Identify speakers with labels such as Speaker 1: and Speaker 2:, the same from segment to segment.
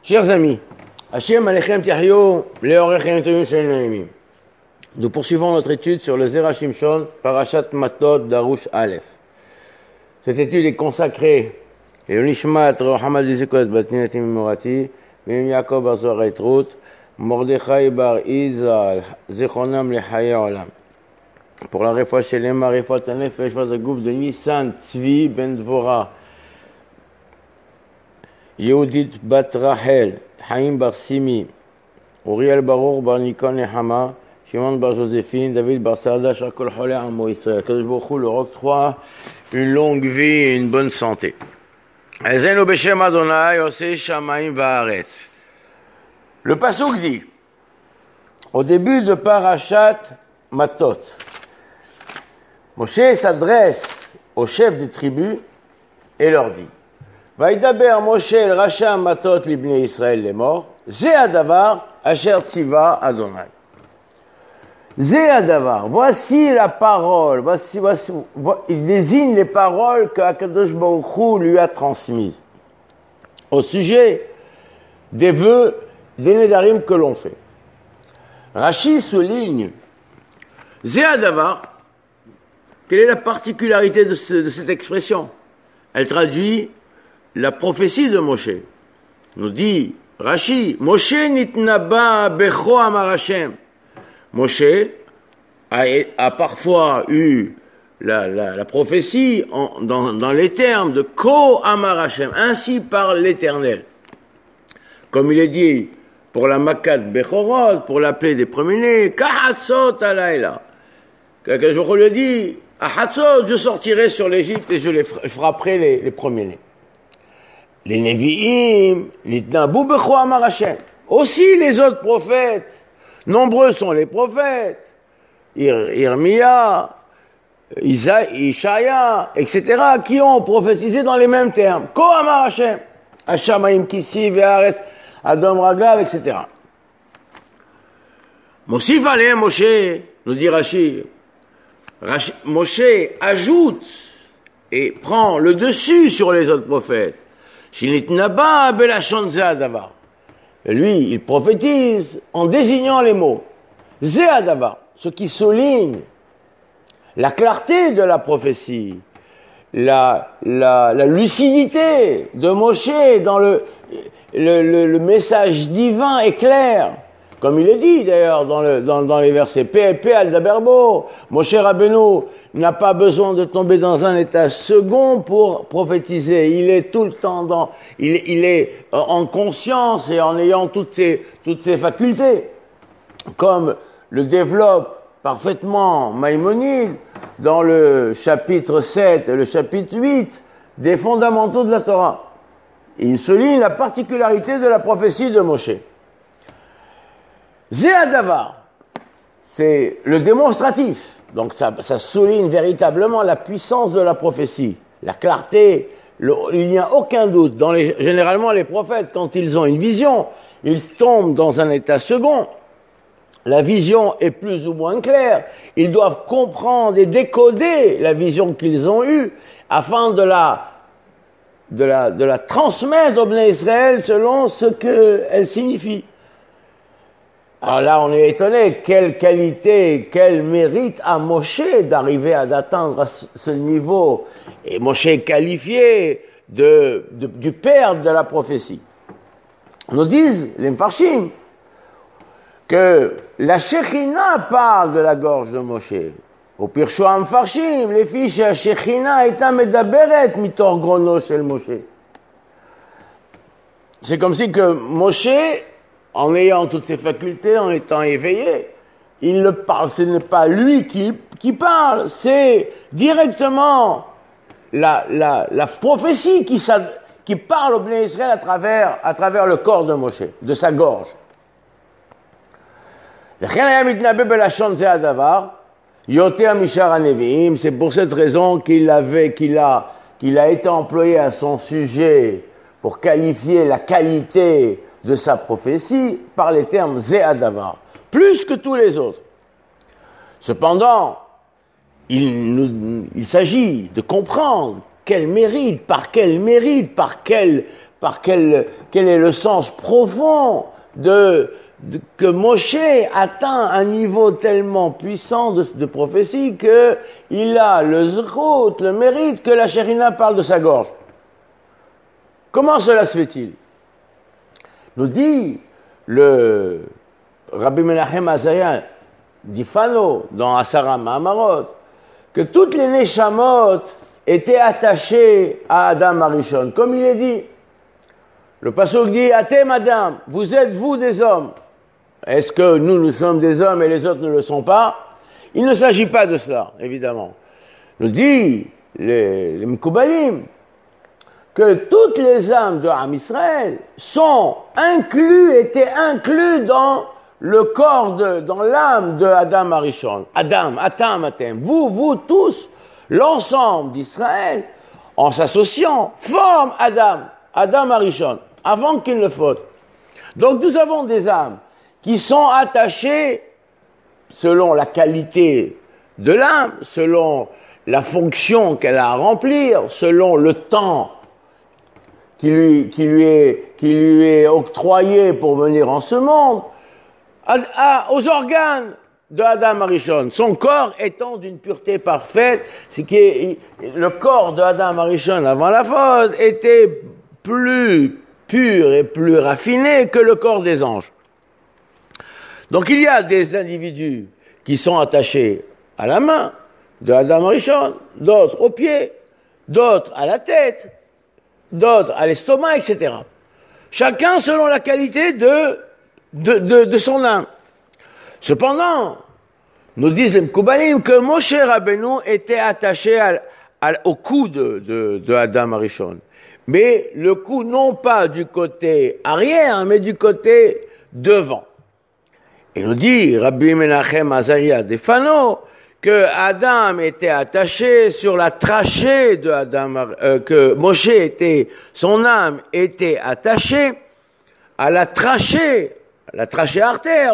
Speaker 1: Chers amis, Hashem Alechem Tiahyo, Leorechem Tovim Shel Naimim. Nous poursuivons notre étude sur le Zera Shimshon, Parashat Matot Darush Aleph. Cette étude est consacrée et au Nishmat Rohamad Zikot Batniatim Morati, Mim Yaakov Bar Zohar Etrut, Mordechai Bar Izal, Zechonam Lechaye Olam. Pour la réfoua chez les Marifot Anefesh Vazagouf de Nissan Tzvi Ben Dvora, Yehudit Bat Rachel, Chaim Bar Simi, Uriel Baruch Bar Nikon Nehama, Shimon Bar Joséphine, David Bar Saada, Shakol Cholé Amo Israël. Kadosh Baruch Hu leur octroie une longue vie et une bonne santé. Ezenu Beshem Adonai Oseh Shamayim Va'aretz. Le pasuk dit, au début de Parashat Matot, Moshe s'adresse aux chefs des tribus et leur dit, Vaïdaber Moshe el Racha Matot libnei Israël les morts, Zé Adavar Asher Tziva Adonai. Zé Adavar, voici la parole, il désigne les paroles que Akadosh Baruch Hu lui a transmises au sujet des vœux des Nédarim que l'on fait. Rashi souligne Zé Adavar. Quelle est la particularité de cette expression? Elle traduit la prophétie de Moshe. Nous dit Rashi, Moshe nitnaba becho amar Hashem. Moshe a parfois eu la prophétie dans les termes de Ko amar Hashem, ainsi par l'Éternel. Comme il est dit pour la Makat Bechorot, pour l'appeler des premiers-nés, Kahatzot alayla. Quelqu'un jour lui dit, à Hatzot, je sortirai sur l'Égypte et je frapperai les premiers-nés. Les Nevi'im, l'Itnabu Becho Amar Hashem. Aussi les autres prophètes, nombreux sont les prophètes, Irmia, Ishaïa, etc., qui ont prophétisé dans les mêmes termes. Ko Amar Hashem, Hashamayim Kissi, Ve'aretz, Adam Raglav, etc. Mosif Aleem Moshe, nous dit Rashi, Moshe ajoute et prend le dessus sur les autres prophètes. Shinitnaba belashon ze adavar. Lui, il prophétise en désignant les mots. Ze adavar, ce qui souligne la clarté de la prophétie, la lucidité de Moshe dans le message divin est clair. Comme il est dit d'ailleurs dans les versets P al Daberbo, Moshe Rabbeinu n'a pas besoin de tomber dans un état second pour prophétiser. Il est tout le temps il est en conscience et en ayant toutes ses facultés, comme le développe parfaitement Maïmonide dans le chapitre 7 et le chapitre 8 des fondamentaux de la Torah. Il souligne la particularité de la prophétie de Moshe. Zé Adavar, c'est le démonstratif. Donc ça souligne véritablement la puissance de la prophétie, la clarté. Il n'y a aucun doute. Généralement, les prophètes, quand ils ont une vision, ils tombent dans un état second. La vision est plus ou moins claire. Ils doivent comprendre et décoder la vision qu'ils ont eue afin de la transmettre au Bnei Israël selon ce qu'elle signifie. Alors là, on est étonné, quelle qualité, quel mérite a Moshe d'atteindre ce niveau. Et Moshe est qualifié du père de la prophétie. Nous disent les Mfarshim que la Shekhinah parle de la gorge de Moshe. Au Pirshoa Mfarshim, les fiches la Shekhinah est medaberet mitor grono shel Moshe. C'est comme si que Moshe, en ayant toutes ses facultés, en étant éveillé, il le parle. Ce n'est pas lui qui parle, c'est directement la prophétie qui parle au Bnei Israël à travers le corps de Moshe, de sa gorge. C'est pour cette raison qu'il a été employé à son sujet pour qualifier la qualité de sa prophétie par les termes Zé Adavar, plus que tous les autres. Cependant, il s'agit de comprendre par quel quel est le sens profond que Moshe atteint un niveau tellement puissant de prophétie qu'il a le zchut, le mérite que la Shekhinah parle de sa gorge. Comment cela se fait-il? Nous dit le Rabbi Menachem Azaria d'Ifano dans Asara Ma'amarot que toutes les Neshamot étaient attachées à Adam Arishon. Comme il est dit, le Pasuk dit « Atem Adam, vous êtes vous des hommes ». Est-ce que nous sommes des hommes et les autres ne le sont pas? Il ne s'agit pas de cela, évidemment. Nous dit les Mkoubalim que toutes les âmes de Am Israël étaient inclus dans le corps, dans l'âme de Adam Arishon. Adam, Atem. Vous tous, l'ensemble d'Israël, en s'associant, forment Adam Arishon, avant qu'il ne faute. Donc nous avons des âmes qui sont attachées selon la qualité de l'âme, selon la fonction qu'elle a à remplir, selon le temps qui lui est octroyé pour venir en ce monde, aux organes de Adam Arishon, son corps étant d'une pureté parfaite, c'est que le corps de Adam Arishon avant la faute était plus pur et plus raffiné que le corps des anges. Donc il y a des individus qui sont attachés à la main de Adam Arishon, d'autres aux pieds, d'autres à la tête, d'autres à l'estomac, etc. Chacun selon la qualité de son âme. Cependant, nous disent les Mkoubalim que Moshe Rabbeinu était attaché au cou de Adam Arishon. Mais le cou non pas du côté arrière, mais du côté devant. Et nous dit Rabbi Menachem Azaria d'Efano que Adam était attaché sur la trachée de Adam, que Moshe son âme était attachée à la trachée artère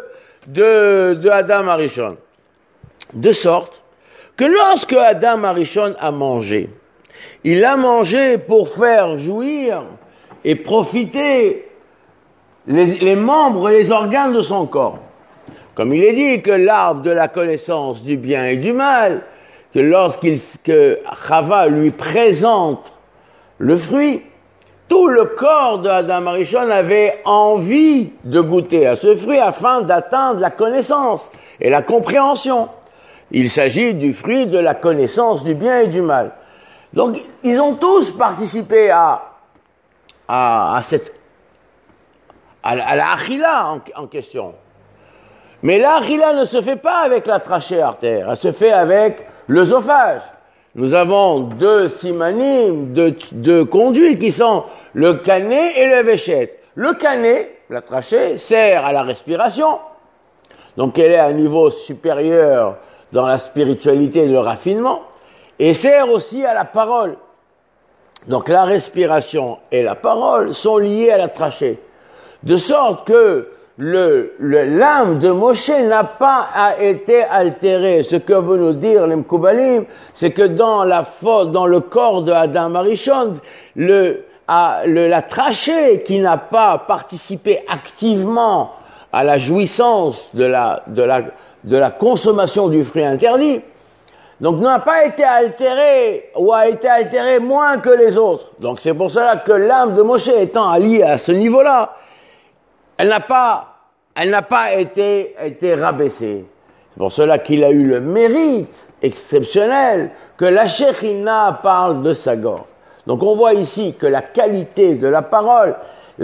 Speaker 1: de Adam Arishon. De sorte que lorsque Adam Arishon a mangé, il a mangé pour faire jouir et profiter les membres et les organes de son corps. Comme il est dit que l'arbre de la connaissance du bien et du mal, que Chava lui présente le fruit, tout le corps de Adam Arishon avait envie de goûter à ce fruit afin d'atteindre la connaissance et la compréhension. Il s'agit du fruit de la connaissance du bien et du mal. Donc, ils ont tous participé à la achila en question. Mais la achila ne se fait pas avec la trachée artère, elle se fait avec l'œsophage. Nous avons deux simanim, deux conduits qui sont le cané et le véchet. Le cané, la trachée, sert à la respiration. Donc elle est à un niveau supérieur dans la spiritualité et le raffinement. Et sert aussi à la parole. Donc la respiration et la parole sont liées à la trachée. De sorte que l'âme de Moshe n'a pas été altérée. Ce que veut nous dire les Mkoubalim, c'est que dans le corps de Adam Arishon, la trachée qui n'a pas participé activement à la jouissance de la consommation du fruit interdit, donc n'a pas été altérée ou a été altérée moins que les autres. Donc c'est pour cela que l'âme de Moshe étant alliée à ce niveau-là, elle n'a pas été rabaissée. C'est pour cela qu'il a eu le mérite exceptionnel que la Shekhinah parle de sa gorge. Donc on voit ici que la qualité de la parole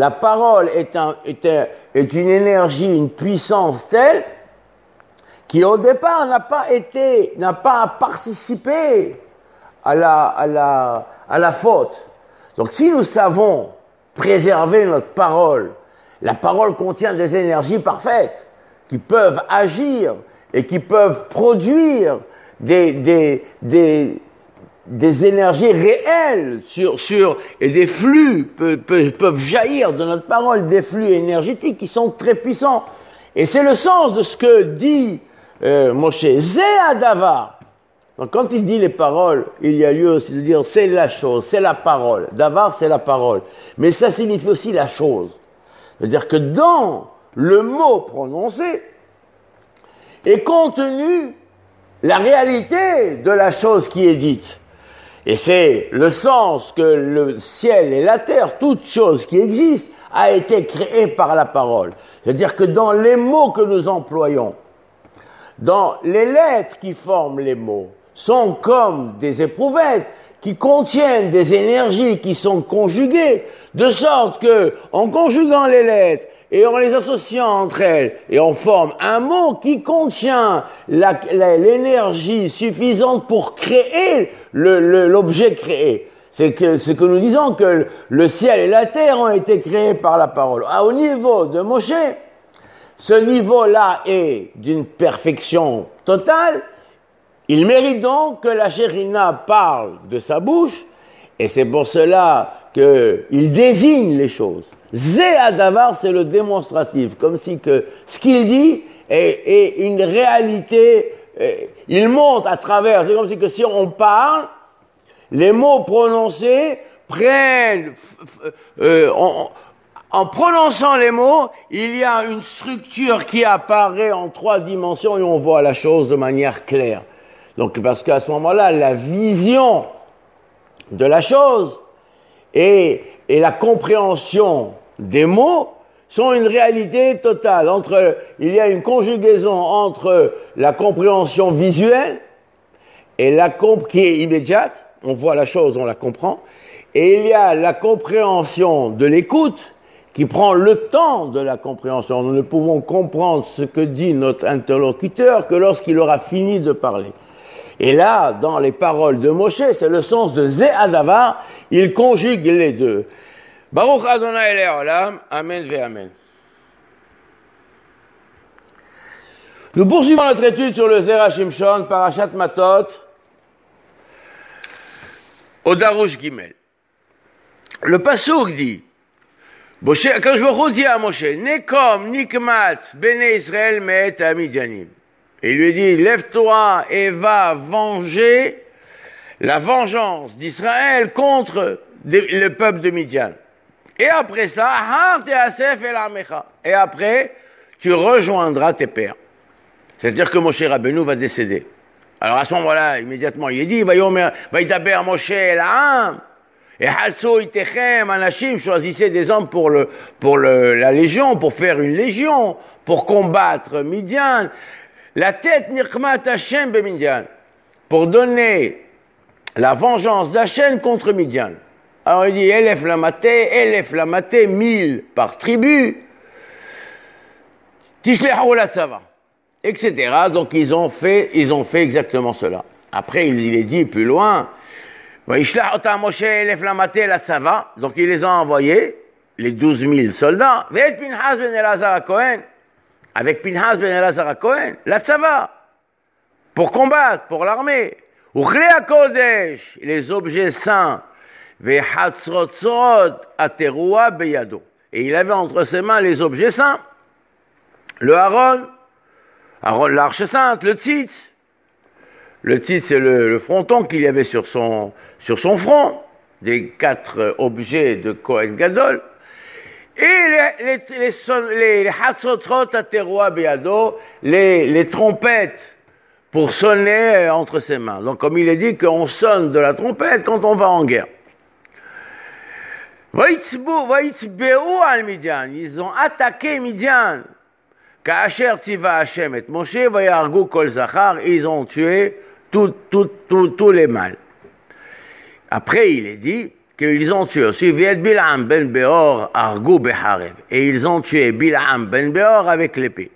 Speaker 1: est une énergie, une puissance telle qui au départ n'a pas participé à la faute. Donc si nous savons préserver notre parole, la parole contient des énergies parfaites qui peuvent agir et qui peuvent produire des énergies réelles et des flux peuvent jaillir de notre parole, des flux énergétiques qui sont très puissants. Et c'est le sens de ce que dit Moshe, Zé Adavar, Donc quand il dit les paroles, il y a lieu aussi de dire c'est la chose, c'est la parole. Davar, c'est la parole. Mais ça signifie aussi la chose. C'est-à-dire que dans le mot prononcé est contenue la réalité de la chose qui est dite. Et c'est le sens que le ciel et la terre, toute chose qui existe, a été créée par la parole. C'est-à-dire que dans les mots que nous employons, dans les lettres qui forment les mots, sont comme des éprouvettes qui contiennent des énergies qui sont conjuguées, de sorte que, en conjuguant les lettres et en les associant entre elles, et on forme un mot qui contient l'énergie suffisante pour créer l'objet créé. C'est que nous disons que le ciel et la terre ont été créés par la parole. Au niveau de Moshe, ce niveau-là est d'une perfection totale. Il mérite donc que la Shérina parle de sa bouche, et c'est pour cela qu'il désigne les choses. Zé Adavar, c'est le démonstratif, comme si que ce qu'il dit est une réalité, il monte à travers, c'est comme si que si on parle, les mots prononcés prennent, en prononçant les mots, il y a une structure qui apparaît en 3 dimensions et on voit la chose de manière claire. Donc, parce qu'à ce moment-là, la vision de la chose et la compréhension des mots sont une réalité totale. Il y a une conjugaison entre la compréhension visuelle et qui est immédiate. On voit la chose, on la comprend. Et il y a la compréhension de l'écoute qui prend le temps de la compréhension. Nous ne pouvons comprendre ce que dit notre interlocuteur que lorsqu'il aura fini de parler. Et là, dans les paroles de Moshe, c'est le sens de Zé Adavar, il conjugue les deux. Baruch Adonai Le'olam, Amen ve Amen. Nous poursuivons notre étude sur le Zera Shimshon, Parashat Matot, au Darush Gimel. Le Passouk dit, quand je me redis à Moshe, Nekom Nikmat Bene Israël Me'et Amidyanim. Et il lui dit, lève-toi et va venger la vengeance d'Israël contre le peuple de Midian. Et après ça, et après, tu rejoindras tes pères. C'est-à-dire que Moshe Rabbeinu va décéder. Alors à ce moment-là, immédiatement, il est dit, Vaïdaber Moshe el-Ha'am, et Halso Itechem, Anashim, choisissez des hommes pour la légion, pour faire une légion, pour combattre Midian. La tête Nirkmat Hashem be Midian, pour donner la vengeance d'Hachem contre Midian. Alors il dit, Elef Lamaté, 1000 par tribu, Tishlehu la Tzava, etc. Donc ils ont fait exactement cela. Après il est dit plus loin, Moshe Elef Lamaté la Tzava, donc il les a envoyés, les 12 000 soldats, Ve'et Pinhas ben Elazar Cohen, avec Pinhas ben Elazar Cohen, la Tzava, pour combattre, pour l'armée. Uchlei HaKodesh, les objets saints, Ve'hatzrotzot aterua beyado. Et il avait entre ses mains les objets saints, le Aaron, l'arche sainte, le tzitz. Le tzitz, c'est le fronton qu'il y avait sur son front, des 4 objets de Kohen Gadol. Et les hatzotrot aterua beyado, les trompettes pour sonner entre ses mains. Donc comme il est dit qu'on sonne de la trompette quand on va en guerre. Vaïtzbeu al Midian, ils ont attaqué Midian. Ka'asher tiva Hashem et Moshe vayargu kol zachar, ils ont tué tous les mâles. Après il est dit qu'ils ont tué aussi Viet Bilam ben Beor argu beharev, et ils ont tué Bilam ben Beor avec l'épée.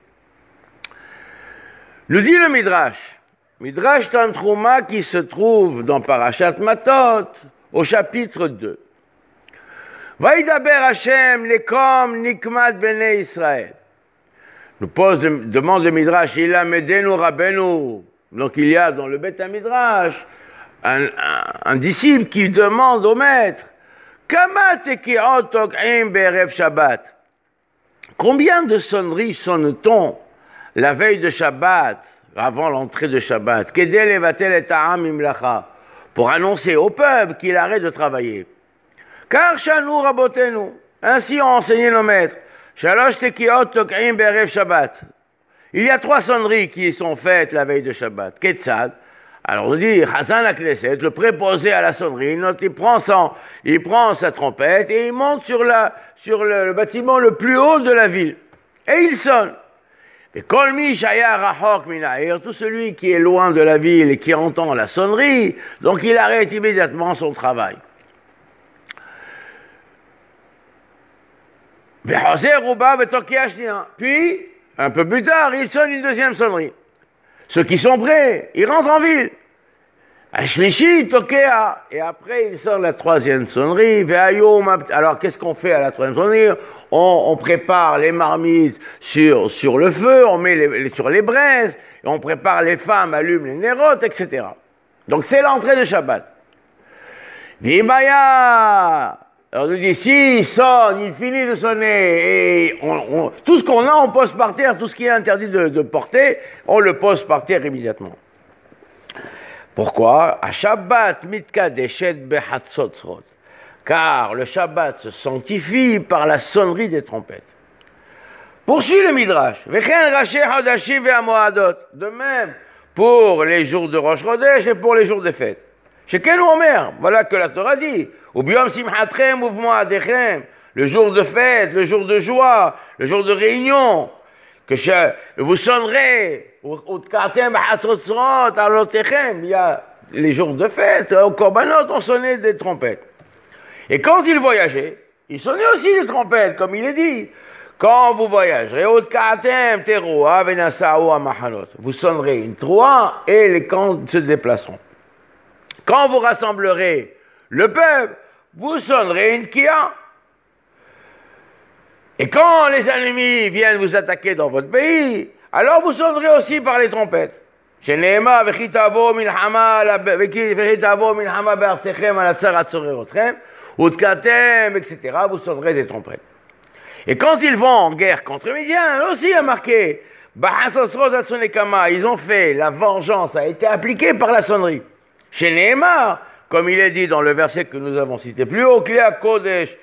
Speaker 1: Nous dit le Midrash Tantrouma qui se trouve dans Parashat Matot au chapitre 2. Vaïdaber Hashem lekom nikmat bene Israël. Nous demande le Midrash, il a Medenu Rabbeinu. Donc il y a dans le Beth HaMidrash un disciple qui demande au maître, Kama teki'ot tok'im be'erev Shabbat. Combien de sonneries sonne-t-on la veille de Shabbat, avant l'entrée de Shabbat, Kedel evatel et ta'am imlacha, pour annoncer au peuple qu'il arrête de travailler. Car shanu rabotenu, ainsi ont enseigné nos maîtres, shalosh tekiot tok'im be'erev Shabbat. Il y a 3 sonneries qui sont faites la veille de Shabbat. Ketzad. Alors on dit, Chazan la Knesset, le préposé à la sonnerie, il prend sa trompette et il monte sur le bâtiment le plus haut de la ville. Et il sonne. Et Kolmi Shaya Rachok Minair, tout celui qui est loin de la ville et qui entend la sonnerie, donc il arrête immédiatement son travail. Puis, un peu plus tard, il sonne une deuxième sonnerie. Ceux qui sont prêts, ils rentrent en ville. Ashlishi Tokea. Et après, il sort la troisième sonnerie. Alors, qu'est-ce qu'on fait à la troisième sonnerie? On prépare les marmites sur le feu, on met sur les braises, et on prépare les femmes, allument les nérotes, etc. Donc, c'est l'entrée de Shabbat. Vimaya. Alors, on nous dit, s'il sonne, il finit de sonner, et tout ce qu'on a, on pose par terre, tout ce qui est interdit de porter, on le pose par terre immédiatement. Pourquoi? À Shabbat, mitkadeshet behatzotzrot. Car le Shabbat se sanctifie par la sonnerie des trompettes. Poursuit le Midrash. Vechen raché hadashim ve'amoadot. De même, pour les jours de Rosh Chodesh et pour les jours de fête. Chez quel Omer? Voilà que la Torah dit. Ubiom simchatrem uvmoadechem. Le jour de fête, le jour de joie, le jour de réunion. Que vous sonnerez. Utkartem b'hatzotzrot alotechem. Il y a les jours de fête. Au Korbanot, on sonnait des trompettes. Et quand il voyageait, il sonnait aussi des trompettes, comme il est dit. Quand vous voyagerez, vous sonnerez une troua et les camps se déplaceront. Quand vous rassemblerez le peuple, vous sonnerez une kia. Et quand les ennemis viennent vous attaquer dans votre pays, alors vous sonnerez aussi par les trompettes. Sheneema vechitavo milchama be'artechem al atzarat sorerotchem. Utkatem, etc., vous sonnerez des trompettes. Et quand ils vont en guerre contre Midian, aussi il y a marqué, ils ont fait, la vengeance a été appliquée par la sonnerie. Chez Nehemar, comme il est dit dans le verset que nous avons cité plus haut, Kliya Kodesh,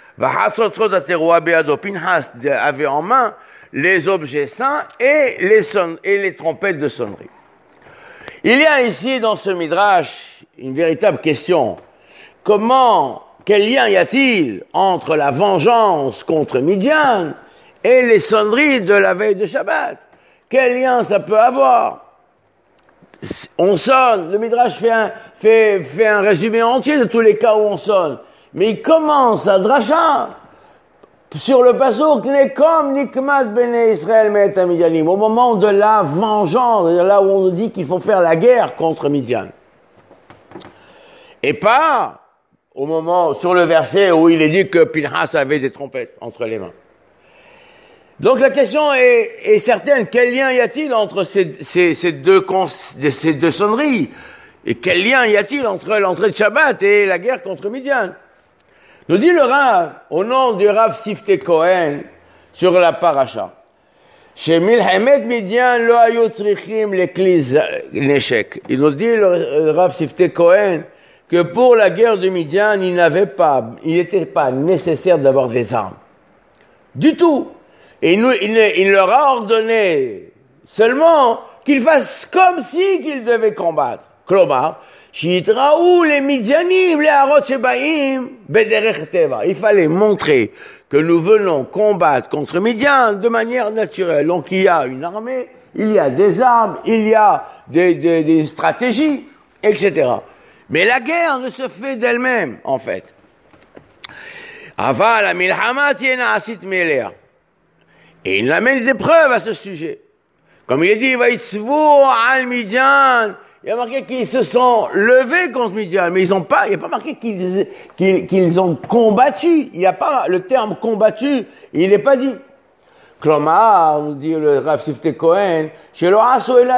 Speaker 1: Pinhas avait en main les objets saints et les trompettes de sonnerie. Il y a ici dans ce Midrash une véritable question. Quel lien y a-t-il entre la vengeance contre Midian et les sonneries de la veille de Shabbat? Quel lien ça peut avoir? On sonne, le Midrash fait un résumé entier de tous les cas où on sonne. Mais il commence à dracha sur le passouk Nekom Nikmat Bene Israël Me'et HaMidianim, au moment de la vengeance, là où on nous dit qu'il faut faire la guerre contre Midian. Et pas au moment, sur le verset où il est dit que Pinhas avait des trompettes entre les mains. Donc la question est certaine. Quel lien y a-t-il entre ces deux sonneries? Et quel lien y a-t-il entre l'entrée de Shabbat et la guerre contre Midian? Nous dit le Rav, au nom du Rav Sifte Cohen, sur la paracha. Chez Milhemet Midian lo hayu tzrichim lekli neshek. Il nous dit le Rav Sifte Cohen que pour la guerre de Midian, il n'était pas nécessaire d'avoir des armes. Du tout. Et il leur a ordonné seulement qu'ils fassent comme si qu'ils devaient combattre. Klomar, shitraou les Midianim, les harot shebaim, bederech teva. Il fallait montrer que nous venons combattre contre Midian de manière naturelle. Donc il y a une armée, il y a des armes, il y a des stratégies, etc. Mais la guerre ne se fait d'elle-même, en fait. Aval milhama tiena asit melea. Et il amène des preuves à ce sujet. Comme il est dit, Vaitzvu al Midian. Il y a marqué qu'ils se sont levés contre Midian, mais il n'y a pas marqué qu'ils ont combattu. Il n'y a pas le terme combattu, il n'est pas dit. Klomar, nous dit le Rav Sifte Cohen, ils leur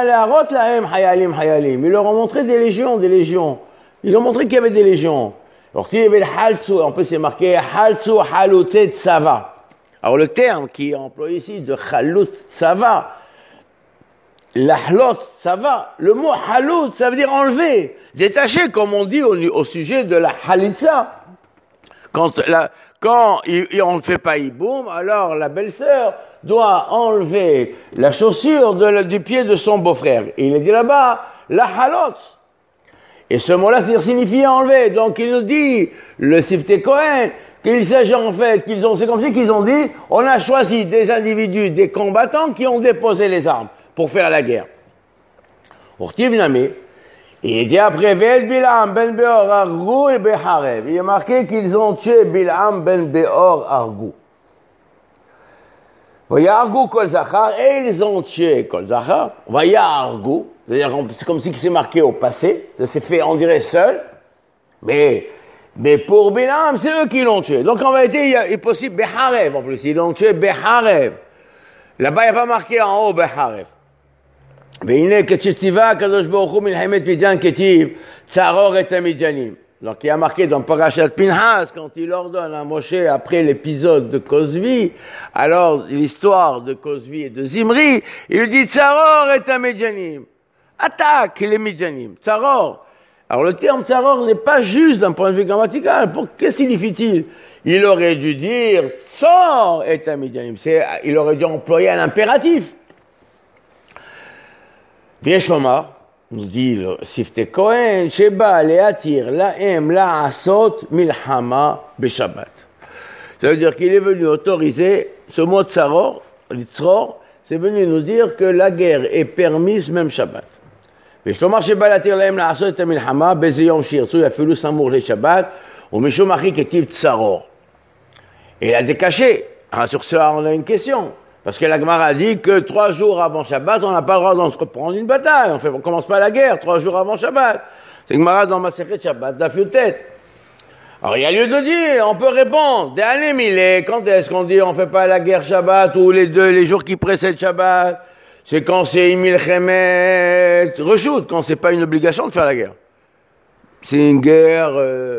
Speaker 1: ont montré des légions. Ils ont montré qu'il y avait des légions. Alors, s'il y avait le haltsu, en plus c'est marqué haltsu halutet tsava. Alors, le terme qui est employé ici de halut tsava, L'ahlot, ça va. Le mot halout, ça veut dire enlever, détacher, comme on dit au sujet de la halitza. Quand on ne fait pas hiboum, alors la belle-sœur doit enlever la chaussure du pied de son beau-frère. Et il est dit là-bas, la halot. Et ce mot-là signifie enlever. Donc il nous dit, le Siftei Kohen, qu'il s'agit en fait, c'est comme si qu'ils ont dit, on a choisi des individus, des combattants qui ont déposé les armes pour faire la guerre. Et il dit après, Bil'am ben Beor Argou et Beharev. Il est marqué qu'ils ont tué Bil'am ben Beor Argou. Vaya Argou Kol Zachar, et ils ont tué Kol Zachar. Vaya Argou, c'est-à-dire c'est comme si c'est marqué au passé, ça s'est fait, on dirait, seul, mais pour Bil'am, c'est eux qui l'ont tué. Donc en vérité, il est possible Beharev en plus, ils l'ont tué Beharev. Là-bas, il n'y a pas marqué en haut Beharev. והנה כשציווה הקדוש ברוך הוא מלחמת מדיין כתיב צרור את המדיינים. Donc il y a marqué dans Parashat Pinhas, quand il ordonne à Moshe après l'épisode de Cosbi, alors l'histoire de Cosbi et de Zimri, il lui dit Tsaror et Amidjanim, attaque les Midjanim, Tsaror. Alors le terme Tsaror n'est pas juste d'un point de vue grammatical, que signifie-t-il? Il aurait dû dire Tsor et Amidjanim, il aurait dû employer un impératif. ויש לומר, nous dit le Siftei Kohen, שבא להתיר להם לעשות מלחמה בשבת. Ça veut dire qu'il est venu autoriser, ce mot tsaror, litzror, c'est venu nous dire que la guerre est permise même Shabbat. ויש לומר שבא להתיר להם לעשות את המלחמה באיזה יום שירצו אפילו סמוך לשבת, ומשום אחי כתיב צרור. Et il a décaché. Alors sur ça, on a une question. Parce que la Gemara dit que 3 jours avant Shabbat, on n'a pas le droit d'entreprendre une bataille. On commence pas la guerre 3 jours avant Shabbat. C'est Gemara dans Masechet Shabbat, Daf Yutet. Alors il y a lieu de dire, on peut répondre. Quand est-ce qu'on dit on fait pas la guerre Shabbat ou les jours qui précèdent Shabbat? C'est quand c'est Milchemet Reshut, quand c'est pas une obligation de faire la guerre. C'est une guerre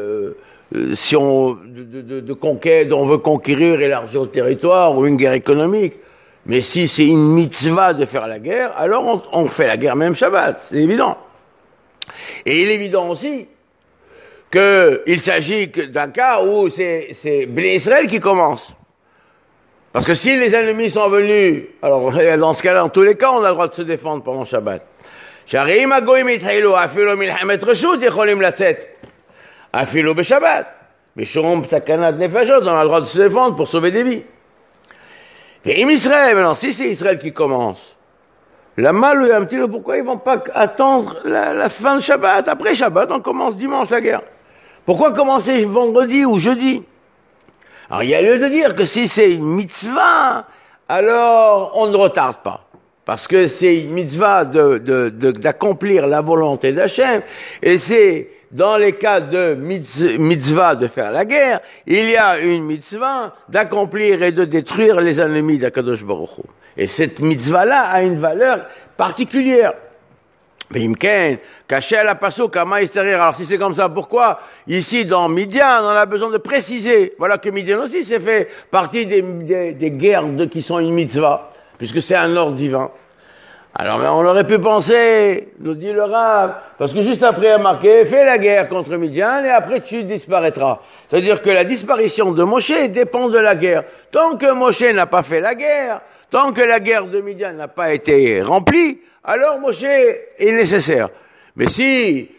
Speaker 1: de conquête, on veut conquérir et élargir le territoire, ou une guerre économique. Mais si c'est une mitzvah de faire la guerre, alors on fait la guerre même Shabbat, c'est évident. Et il est évident aussi qu'il s'agit d'un cas où c'est Bnei Israël qui commence. Parce que si les ennemis sont venus, alors dans ce cas-là, dans tous les cas, on a le droit de se défendre pendant Shabbat. שהרי הגויים התחילו אפילו מלחמת רשות יכולים לצאת אפילו בשבת. משום סכנת נפשות, on a le droit de se défendre pour sauver des vies. Et Israël, maintenant, si c'est Israël qui commence, la mal est un petit peu, pourquoi ils vont pas attendre la fin de Shabbat? Après Shabbat, on commence dimanche la guerre. Pourquoi commencer vendredi ou jeudi? Alors il y a lieu de dire que si c'est une mitzvah, alors on ne retarde pas. Parce que c'est une mitzvah d'accomplir la volonté d'Hachem, et c'est dans les cas de mitzvah de faire la guerre, il y a une mitzvah d'accomplir et de détruire les ennemis d'Akadosh Baruch Hu. Et cette mitzvah-là a une valeur particulière. Caché à la pasuk, alors si c'est comme ça, pourquoi ici dans Midian, on a besoin de préciser, voilà que Midian aussi c'est fait partie des guerres qui sont une mitzvah, puisque c'est un ordre divin. Alors, on aurait pu penser, nous dit le Rav, parce que juste après il y a marqué, fais la guerre contre Midian et après tu disparaîtras. C'est-à-dire que la disparition de Moshe dépend de la guerre. Tant que Moshe n'a pas fait la guerre, tant que la guerre de Midian n'a pas été remplie, alors Moshe est nécessaire. Mais si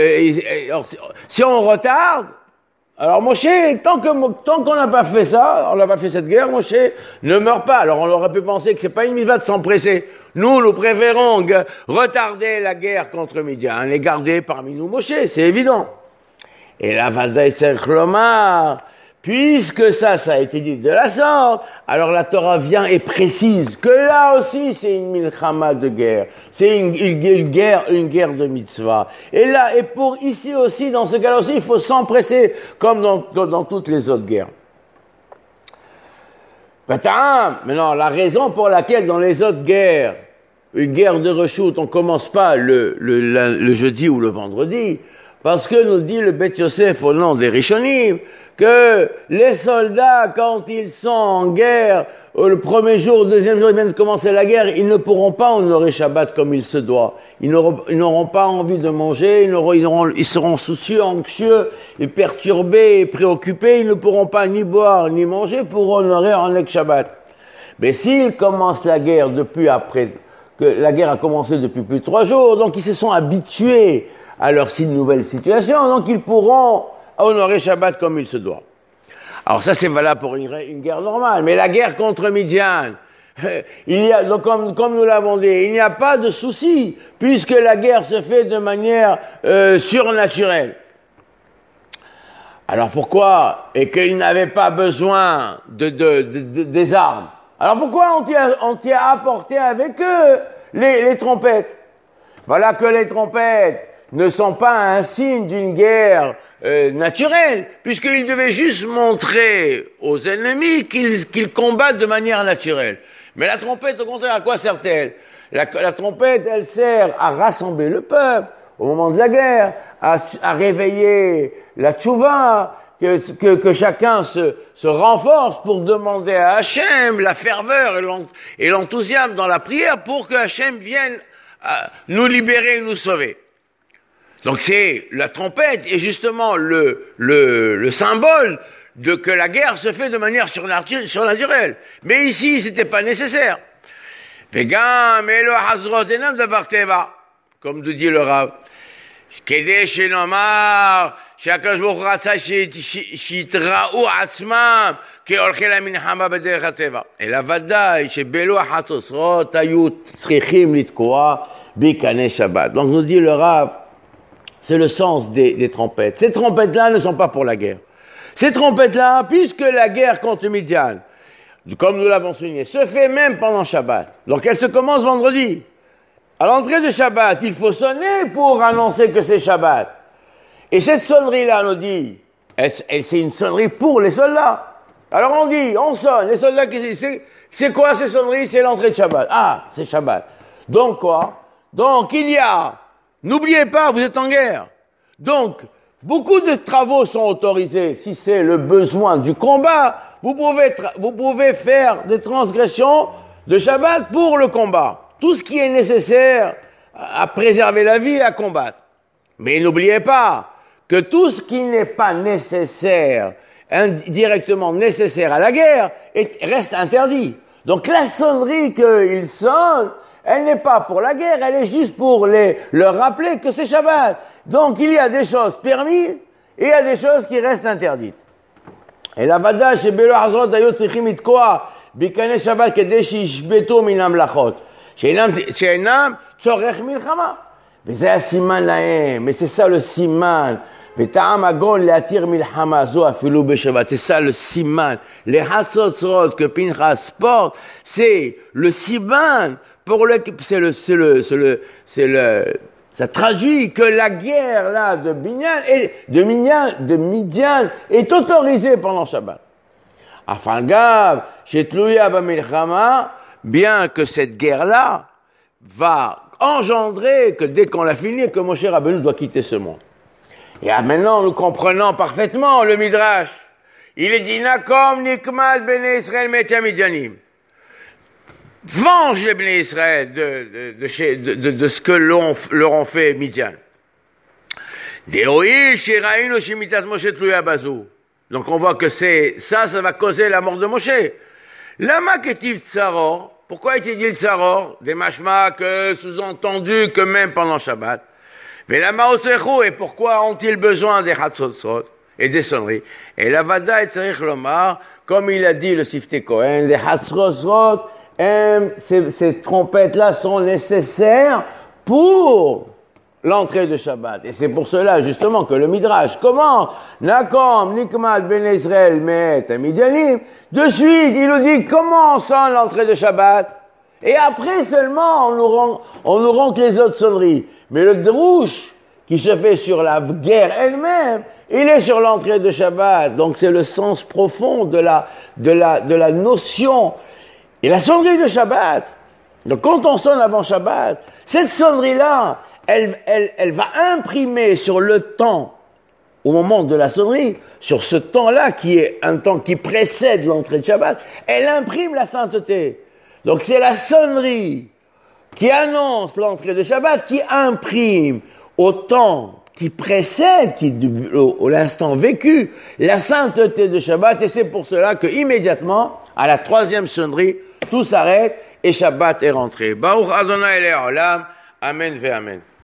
Speaker 1: on retarde, alors Moshe, tant qu'on n'a pas fait ça, on n'a pas fait cette guerre, Moshe ne meurt pas. Alors on aurait pu penser que c'est pas une mitzvah de s'empresser. Nous préférons retarder la guerre contre Midian et garder parmi nous Moshe, c'est évident. Et là, Vadaï Serchlomar, puisque ça a été dit de la sorte, alors la Torah vient et précise que là aussi c'est une milchama de guerre, c'est une guerre de mitzvah. Et là, et pour ici aussi, dans ce cas-là aussi, il faut s'empresser comme dans toutes les autres guerres. Maintenant, la raison pour laquelle dans les autres guerres, une guerre de rechute, on commence pas le jeudi ou le vendredi, parce que nous dit le Beth Yosef au nom des Rishonim, que les soldats, quand ils sont en guerre, le premier jour, le deuxième jour, ils viennent de commencer la guerre, ils ne pourront pas honorer Shabbat comme il se doit. Ils n'auront pas envie de manger, ils seront soucieux, anxieux, et perturbés, et préoccupés, ils ne pourront pas ni boire, ni manger pour honorer en Shabbat. Mais s'ils commencent la guerre que la guerre a commencé depuis plus de 3 jours, donc ils se sont habitués à leur nouvelle situation, donc ils pourront honorer Shabbat comme il se doit. Alors ça, c'est valable pour une guerre normale. Mais la guerre contre Midian, donc comme nous l'avons dit, il n'y a pas de souci, puisque la guerre se fait de manière surnaturelle. Alors pourquoi? Et qu'ils n'avaient pas besoin des armes. Alors pourquoi ont-ils apporté avec eux les trompettes? Voilà que les trompettes ne sont pas un signe d'une guerre naturelle, puisqu'ils devaient juste montrer aux ennemis qu'ils combattent de manière naturelle. Mais la trompette, au contraire, à quoi sert-elle? La trompette, elle sert à rassembler le peuple au moment de la guerre, à réveiller la tchouva, que chacun se renforce pour demander à Hachem la ferveur et l'enthousiasme dans la prière pour que Hachem vienne nous libérer et nous sauver. Donc c'est la trompette est justement le symbole de que la guerre se fait de manière surnaturelle. Mais ici, c'était pas nécessaire. Comme nous dit le Rav. Et la vadaï, שבלוח החצוצרות היו צריכים לתקוע בקני שבת. Donc nous dit le Rav, c'est le sens des trompettes. Ces trompettes-là ne sont pas pour la guerre. Ces trompettes-là, puisque la guerre contre Midian, comme nous l'avons souligné, se fait même pendant Shabbat. Donc elle se commence vendredi. À l'entrée de Shabbat, il faut sonner pour annoncer que c'est Shabbat. Et cette sonnerie-là, nous dit, c'est une sonnerie pour les soldats. Alors on sonne, les soldats qui disent, c'est quoi ces sonneries? C'est l'entrée de Shabbat. Ah, c'est Shabbat. Donc quoi? Donc n'oubliez pas, vous êtes en guerre. Donc, beaucoup de travaux sont autorisés. Si c'est le besoin du combat, vous pouvez faire des transgressions de Shabbat pour le combat. Tout ce qui est nécessaire à préserver la vie et à combattre. Mais n'oubliez pas que tout ce qui n'est pas nécessaire, directement nécessaire à la guerre, reste interdit. Donc la sonnerie qu'ils sonnent, elle n'est pas pour la guerre, elle est juste pour leur rappeler que c'est Shabbat. Donc il y a des choses permises et il y a des choses qui restent interdites. Et la vada שבלוח החצוצרות היו צריכים לתקוע בקני שבת כדי שישבתו מן המלאכות שאינם צורך מלחמה. וזה הסימן להם, mais c'est ça le siman. וטעם עגול להתיר מלחמה זו אפילו בשבת. C'est ça le siman. Les חצוצרות que Pinchas porte, c'est le siman ça traduit que la guerre là de Midian est autorisée pendant Shabbat. Afalgav, shetluya b'milchama, bien que cette guerre là va engendrer que dès qu'on l'a fini, que Moshe Rabbeinu doit quitter ce monde. Et maintenant, nous comprenons parfaitement le Midrash. Il est dit Nakom nikmal bnei Israël metia Midianim. Venge les Bnei Israël de ce que leur ont fait Midian. Donc on voit que ça va causer la mort de Moshe. Lama ketiv tsaror, pourquoi est-il dit le tsaror? Des mashma que sous-entendu que même pendant Shabbat. Mais lama osechu, et pourquoi ont-ils besoin des hatzotzot et des sonneries? Et la vada et tzarich lomar, comme il a dit le Sifte Kohen, les hatzotzot, ces trompettes-là sont nécessaires pour l'entrée de Shabbat. Et c'est pour cela, justement, que le Midrash commence. Nakom, Nikmat, Ben Israël, Met, Midianim. De suite, il nous dit comment sonne l'entrée de Shabbat. Et après seulement, on nous rend que les autres sonneries. Mais le drouche qui se fait sur la guerre elle-même, il est sur l'entrée de Shabbat. Donc c'est le sens profond de la notion. Et la sonnerie de Shabbat, donc quand on sonne avant Shabbat, cette sonnerie-là, elle va imprimer sur le temps au moment de la sonnerie, sur ce temps-là, qui est un temps qui précède l'entrée de Shabbat, elle imprime la sainteté. Donc c'est la sonnerie qui annonce l'entrée de Shabbat, qui imprime au temps qui précède, au l'instant vécu, la sainteté de Shabbat, et c'est pour cela que immédiatement, à la troisième sonnerie, tout s'arrête et Shabbat est rentré. Baruch Adonai Le'olam, Amen ve Amen.